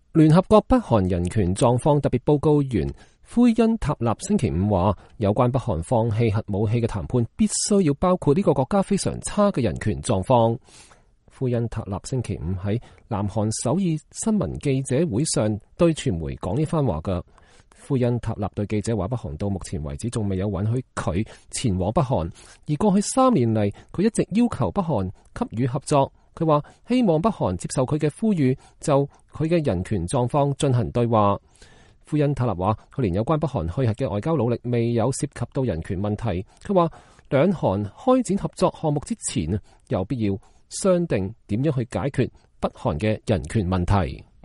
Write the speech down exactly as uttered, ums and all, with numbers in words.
聯合國北韓人權狀況特別報告員奎恩塔納星期五話，有關北韓放棄核武器嘅談判必須要包括呢個國家非常差嘅人權狀況。奎恩塔納星期五喺南韓首爾新聞記者會上對傳媒講呢番話㗎。奎恩塔納對記者話，北韓到目前為止仲未有允許佢前往北韓，而過去三年嚟佢一直要求北韓給予合作。佢話希望北韓接受佢嘅呼籲，就佢嘅人權狀況進行對話。奎恩塔納話，去年有關北韓去核嘅外交努力未有涉及到人權問題。佢話兩韓開展合作項目之前有必要商定點樣去解決北韓嘅人權問題。